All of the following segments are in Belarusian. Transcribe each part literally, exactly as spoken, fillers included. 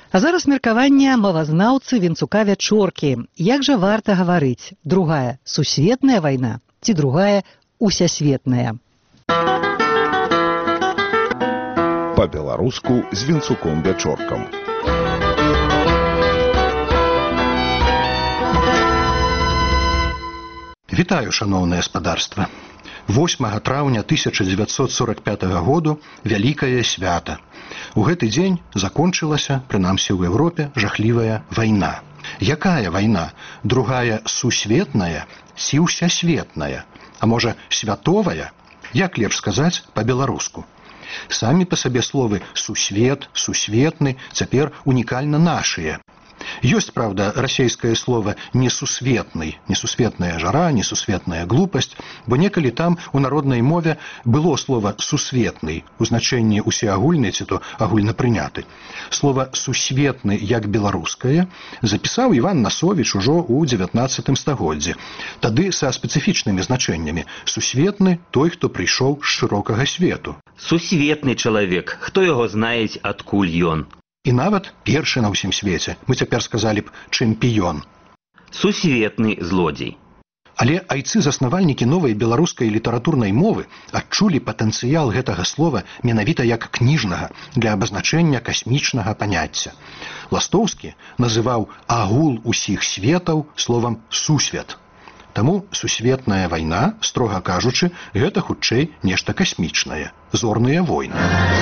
А зараз меркаванне мовазнаўцы Венцука Вячоркі. Як жа варта гаварыць? Другая сусветная вайна ці другая усясветная? Па-беларуску з Венцуком Вячоркам. Вітаю, шаноўнае спадарства. восьмага траўня тысяча дзевяцьсот сорок пятага году вялікае свята. У гэты дзень закончылася, прынамсі ў Еўропе, жахлівая вайна. Якая вайна? Другая сусветная ці ўсясветная? А можа, святовая? Як лепш сказаць па-беларуску? Самі па сабе словы «сусвет», «сусветны» цяпер унікальна нашыя. Ёсць, правда, расейскае слово «несусветны», «несусветная жара», «несусветная глупасць», бо некалі там у народнай мове было слово «сусветны» у значэнні усеагульны ці то агульнапрыняты. Слово «сусветны» як беларускае запісаў Іван Насовіч ужо ў дзевятнаццатым стагоддзі. Тады са спецыфічнымі значэннямі. Сусветны – той, хто прыйшоў з шырокага свету. Сусветны чалавек, хто яго знае, адкуль ён. І нават першы на ўсім свеце. Мы цяпер сказалі б чэмпіён. Сусветны злодзей. Але айцы-заснавальнікі новай беларускай літаратурнай мовы адчулі патэнцыял гэтага слова менавіта як кніжнага для абазначэння касмічнага паняцця. Ластоўскі называў агул усіх светаў словам «сусвет». Таму сусветная вайна, строга кажучы, гэта хутчэй нешта касмічнае. Зорныя войны.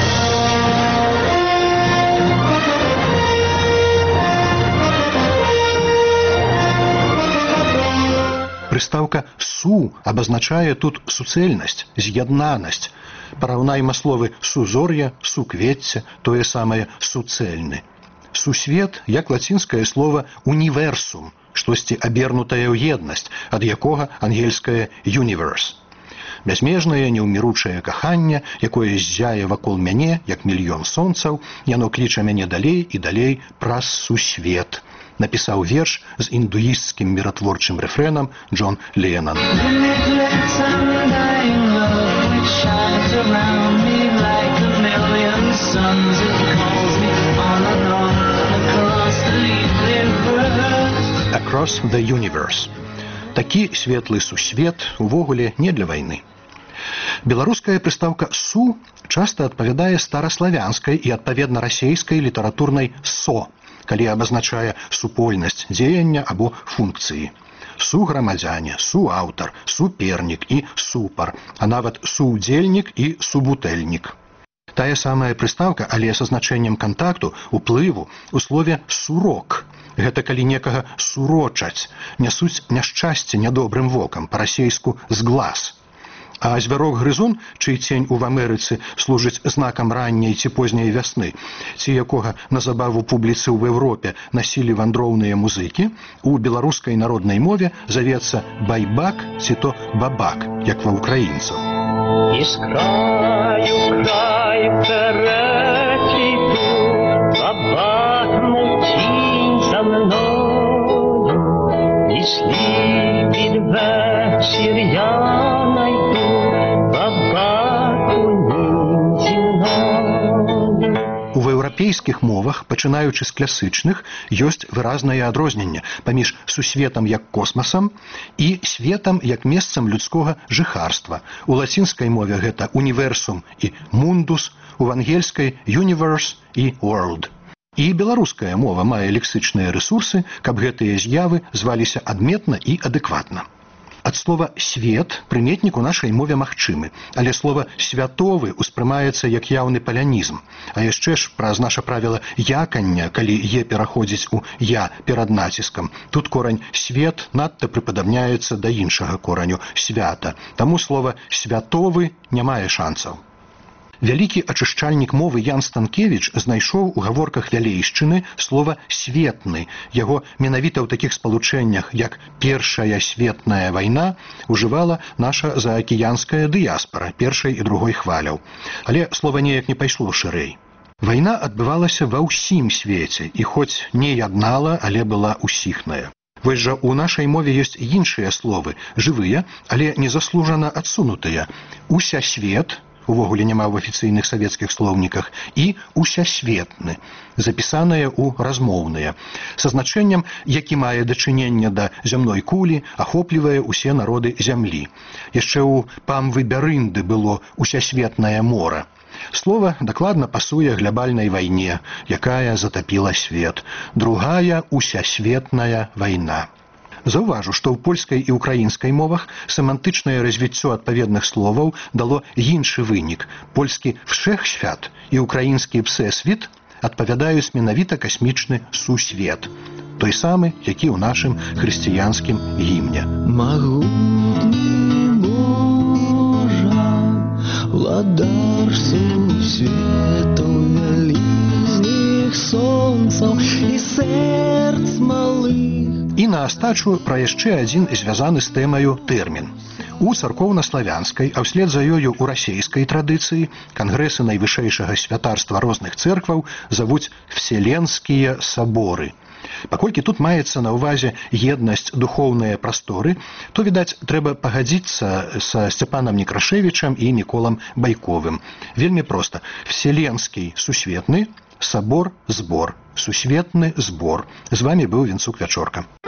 Прыстаўка «су» абазначае тут суцэльнасць, з'яднанасць. Параўнайма словы «сузор'я», «суквецце», тое самае «суцэльны». Сусвет, як лацінскае слово «універсум», штосьці абернутае ў еднасць, ад якога ангельскае «universe». Бязмежнае, неўміручае каханне, якое ззяе вакол мяне, як мільён сонцаў, яно кліча мяне далей і далей праз сусвет. Напісаў верш з індуісцкім міратворчым рэфрэнам Джон Леннон. Across the universe. Такі светлы сусвет увогуле не для вайны. Беларуская прыстаўка «су» часта адпавядае стараславянскай і адпаведна расейскай літаратурнай «со», калі абазначае супольнасць дзеяння або функцыі. Суграмадзяне, суаўтар, супернік і супар, а нават суудзельнік і субутэльнік. Тая самая прыстаўка, але са значэннем кантакту, уплыву, у слове «сурок». Гэта калі некага сурочаць, нясуць няшчасце нядобрым вокам, па-расейску «з глаз». А звярок-грызун, чый цень у Амерыцы служыць знакам ранняй ці позняй вясны, ці якога на забаву публіцы ў Еўропе насілі вандроўныя музыкі, у беларускай народнай мове завецца байбак ці то бабак, як ва ўкраінцаў. Из краю край вперед иду, бабак мой тінь за мною, пішли під вечір я найду. У еўрапейскіх мовах, пачынаючы з класычных, ёсць выразнае адрозненне паміж сусветам як космасам і светам як месцам людскога жыхарства. У лацінскай мове гэта універсум і мундус, у ангельскай universe і world. І беларуская мова мае лексычныя рэсурсы, каб гэтыя з'явы зваліся адметна і адэкватна. Ад слова «свет» прыметнік у нашай мове магчымы, але слова «святовы» успрымаецца як яўны палянізм. А яшчэ ж праз наша правіла якання, калі «е» пераходзіць у «я» перад націскам, тут корань «свет» надта прыпадабняецца да іншага кораню «свята». Таму слова «святовы» не мае шансаў. Вялікі ачышчальнік мовы Ян Станкевіч знайшоў у гаворках вялейшчыны слова «светны». Яго менавіта ў такіх спалучэннях, як «першая светная вайна», ужывала наша заакіянская дыяспара першай і другой хваляў. Але слова неяк не пайшло шырэй. Вайна адбывалася ва ўсім свеце і хоць не яднала, але была усіхная. Вось жа у нашай мове ёсць іншыя словы, жывыя, але незаслужана адсунутыя. Усясвет, увогуле няма ў афіцыйных савецкіх слоўніках, і усясветны, запісаныя ў размоўныя, са значэннем, які мае дачыненне да зямной кулі, ахоплівае ўсе народы зямлі. Яшчэ ў Памвы-Бярынды было усясветнае мора. Слова дакладна пасуе глябальнай вайне, якая затапіла свет. Другая усясветная вайна. Заўважу, што ў польскай і ўкраінскай мовах семантычнае развіццё адпаведных словаў дало іншы вынік. Польскі «вшехświat» і ўкраінскі «всесвіт» адпавядаюць менавіта касмічны сусвет, той самы, які ў нашым хрысціянскім гімне. Магутны Божа, владар сусветаў вялізных сонцаў і сэрц малых. І на астачу пра яшчэ адзін звязаны з тэмаю тэрмін. У царкоўна-славянскай, а ўслед за ёю ў расейскай традыцыі кангрэсы найвышэйшага святарства розных цэркваў завуць вселенскія саборы. Паколькі тут маецца на ўвазе еднасць духоўныя прасторы, то, відаць, трэба пагадзіцца са Сцяпанам Некрашевічам і Міколам Байковым. Вельмі проста. Вселенскі сусветны, сабор збор, сусветны збор. З вамі быў Вінцук Вячорка.